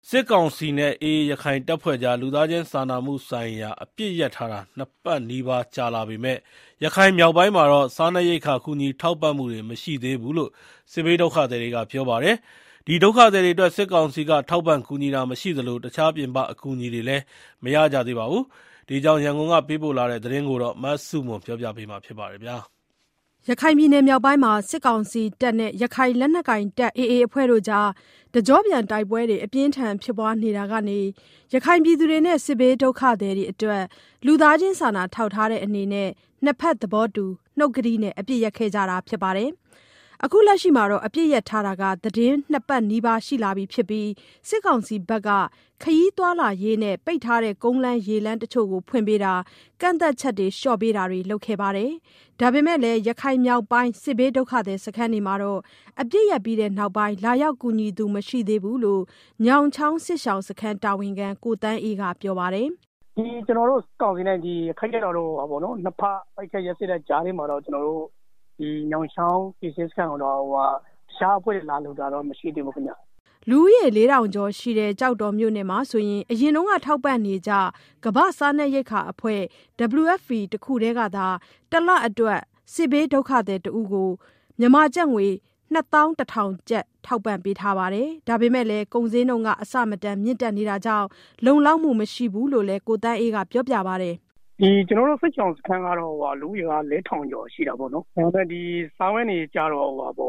စစ်ကောင်စီနဲ့ AA ရခိုင်တပ်ဖွဲ့ကြား လူသားချင်းစာနာမှုဆိုင်ရာအပစ်ရပ်ထားတာ 2 ပတ်နီးပါးကြာလာပေမဲ့ ရခိုင်မြောက်ပိုင်းမှာတော့ စားနပ်ရိက္ခာကူညီထောက်ပံ့မှုတွေမရှိသေးဘူးလို့ စစ်ဘေးဒုက္ခသည်တွေကပြောပါတယ်။ ဒီဒုက္ခသည်တွေအတွက် စစ်ကောင်စီက ထောက်ပံ့ကူညီတာမရှိသလို တခြားပြင်ပအကူအညီတွေလည်းမရကြသေးပါဘူး။ ဒီအကြောင်း ရန်ကုန်ကပေးပို့တဲ့သတင်းကို မဆုမွန်က ပြောပြပါမယ်။ရခိုင်မြောက်ပိုင်းမှာ စစ်ကောင်စီတပ်နဲ့ ရခိုင်လက်နက်ကိုင် AA အဖွဲ့တို့ကြား တကျော့ပြန်တိုက်ပွဲတွေ အပြင်းအထန်ဖြစ်ပွားနေတာကနေ ရခိုင်ပြည်သူတွေနဲ့ စစ်ဘေးဒုက္ခသည်တွေအတွက် လူသားချင်းစာနာထောက်ထားတဲ့အနေနဲ့ နှစ်ဘက်သဘောတူ နှုတ်ကတိနဲ့ အပစ်ရပ်ခဲ့ကြတာဖြစ်ပါတယ်။ အခုလက်ရှိမှာ အပစ်ရပ်ထားတာ သီတင်း 2 ပတ်နီးပါးရှိလာပြီဖြစ်ပြီး စစ်ကောင်စီဘက်က ခရီးသွားလာရေးနဲ့ ပိတ်ထားတဲ့ ကုန်းလမ်းရေလမ်းတချို့ကိုဖွင့်ပေးတာ၊ ကန့်သတ်ချက်တွေလျှော့ပေးတာတွေလုပ်ခဲ့ပါတယ်။ ဒါပေမဲ့လည်း ရခိုင်မြောက်ပိုင်း စစ်ဘေးဒုက္ခသည်စခန်းတွေမှာတော့ အပစ်ရပ်ပြီးနောက်ပိုင်း လာရောက်ကူညီသူမရှိသေးဘူးလို့ ညောင်ချောင်းစစ်ရှောင်စခန်းတာဝန်ခံ ကိုသန်းအေးကပြောပါတယ်။ “ကျနော်တို့ကောင်စီနဲ့ ရခိုင့်တပ်တော်တို့ နှစ်ဘက်အပစ်အခတ်ရပ်စဲတဲ့ကြားထဲမှာတော့ ညောင်ချောင်းစစ်ရှောင်စခန်းကိုတော့ တခြားအဖွဲ့တွေလာလှူတာတော့မရှိသေးဘူးခင်ဗျ။ ” လူဦးရေ 4,000 ကျော်ရှိတဲ့ ကျောက်တော်မြို့နယ်မှာဆိုရင် အရင်ကထောက်ပံ့နေကျ ကမ္ဘာ့စားနပ်ရိက္ခာအဖွဲ့ WFP တခုတည်းကသာ တလအတွက် စစ်ဘေးဒုက္ခသည်တဦးကို မြန်မာကျပ်ငွေ 210,000 ကျပ် ထောက်ပံ့ပေးထားပါတယ်။ ဒါပေမဲ့လည်း ကုန်ဈေးနှုန်းအဆမတန်မြင့်တက်နေတာကြောင့် လုံလောက်မှုမရှိဘူးလို့လည်း ကိုသန်းအေးကပြောပါတယ်။ “ကျနော်တို့စစ်ရှောင်စခန်းကတော့ လူဦးရေက 4,000 ကျော်ရှိတာပေါ့နော်။ ဒါပေမဲ့စားဝတ်နေရေးကျတော့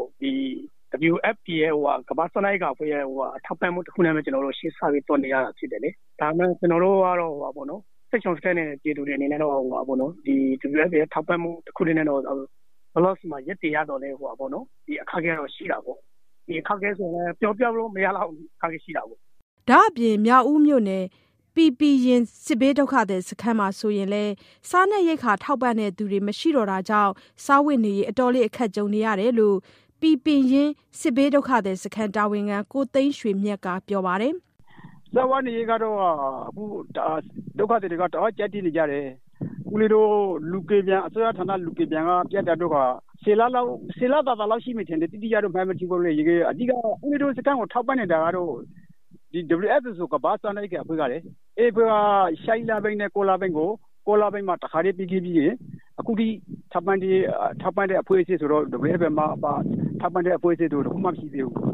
WFP ရဲ့ ကမ္ဘာ့စားနပ်ရိက္ခာအဖွဲ့ရဲ့ ထောက်ပံ့မှုတခုနဲ့ပဲ ကျနော်တို့ရှေ့ဆက်ပြီးသွားနေရတာဖြစ်တယ်လေ။ ဒါပေမဲ့ ကျနော်တို့ကတော့ စစ်ရှောင်စခန်းနေပြည်သူတွေအနေနဲ့တော့ WFP ရဲ့ထောက်ပံ့မှုတခုတည်းနဲ့တော့ လောလောဆယ်မှာရပ်တည်ရတော့လည်း အခက်အခဲတော့ရှိတာပေါ့။ ဒီအခက်အခဲဆိုရင်လည်း ပြောလို့မရလောက်အောင်အခက်အခဲရှိတာပေါ့။ ” ဒါ့အပြင် မြောက်ဦးမြို့နယ် ပီပင်ရင်စစ်ဘေးဒုက္ခသည်စခန်းမှာဆိုရင်လည်း စားနပ်ရိက္ခာထောက်ပံ့သူတွေမရှိတော့တာကြောင့် စားဝတ်နေရေး အခက်ကြုံနေရတယ်လို့ ပီပင်ရင်းစစ်ဘေးဒုက္ခသည်စခန်းတာဝန်ခံ ကိုသိန်းရွှေမြတ်ကပြောပါတယ်။ “စားဝတ်နေရေးကတော့ အခုဒုက္ခသည်တွေက တအားကြပ်တည်းနေကြတယ်။ အစိုးရဌာနလူကယ်ပြန်ကပြတ်တာတို့က 10 လတာလောက်ရှိမယ်ထင်တယ်။ တိတိကျကျတော့မှတ်မသိဘူးလေ။ အဓိက ဦးလေးတို့စခန်းကိုထောက်ပံ့နေတာကတော့ WFP ဆိုကမ္ဘာ့စားနပ်ရိက္ခာအဖွဲ့ကလေ။ အဲဒီအဖွဲ့က 6 လပိုင်းနဲ့ 9 လပိုင်းကို 9 လပိုင်းမှာတခါတည်းပေးခဲ့ပြီးရင် အခုထိထောက်ပံ့တဲ့အဖွဲ့အစည်းဆိုတော့ WFP မှာထောက်ပံ့တဲ့အဖွဲ့အစည်းတခုမှမရှိသေးဘူး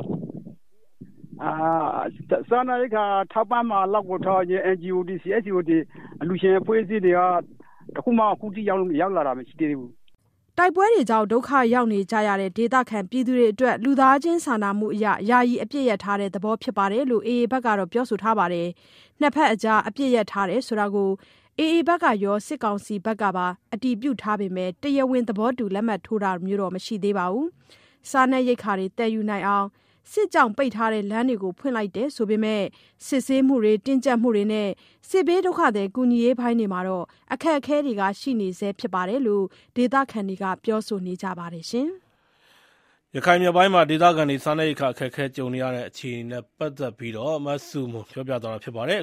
။ စားနပ်ရိက္ခာထောက်ပံ့မှာလောက်ကိုထား NGO တွေ CSO တွေအလှူရှင်အဖွဲ့အစည်းတွေက တခုမှအခုထိရောက်လာတာမရှိသေးဘူး။ ” တိုက်ပွဲတွေကြောင့် ဒုက္ခရောက်နေကြရတဲ့ ဒေသခံတွေအတွက် လူသားချင်းစာနာမှုအရ ယာယီအပစ်ရပ်ထားတဲ့သဘောဖြစ်တယ်လို့ AA ဘက်ကပြောဆိုထားပါတယ်။ နှစ်ဘက်အကြားအပစ်ရပ်ထားတယ်ဆိုတာကို AA ဘက်ကရော စစ်ကောင်စီဘက်ကပါ အတည်ပြုထားပေမဲ့ တရားဝင်သဘောတူလက်မှတ်ထိုးတာမျိုးတော့မရှိသေးပါဘူး။ စားနပ်ရိက္ခာတွေသယ်ယူနိုင်အောင် စစ်ကြောင့်ပိတ်ထားတဲ့လမ်းတွေကိုဖွင့်လိုက်တယ်ဆိုပေမဲ့ စစ်ဆေးမှုတွေတင်းကြပ်မှုတွေနဲ့ စစ်ဘေးဒုက္ခသည်ကူညီရေးပိုင်းတွေမှာ အခက်အခဲတွေရှိနေဆဲဖြစ်တယ်လို့ ဒေသခံတွေကပြောဆိုနေကြပါတယ်။ရခိုင်မြောက်ပိုင်းမှာ ဒေသခံတွေ စားနပ်ရိက္ခာအခက်အခဲကြုံနေရတဲ့အခြေအနေနဲ့ပတ်သက်ပြီး မဆုမွန်က ပြောပြသွားတာဖြစ်ပါတယ်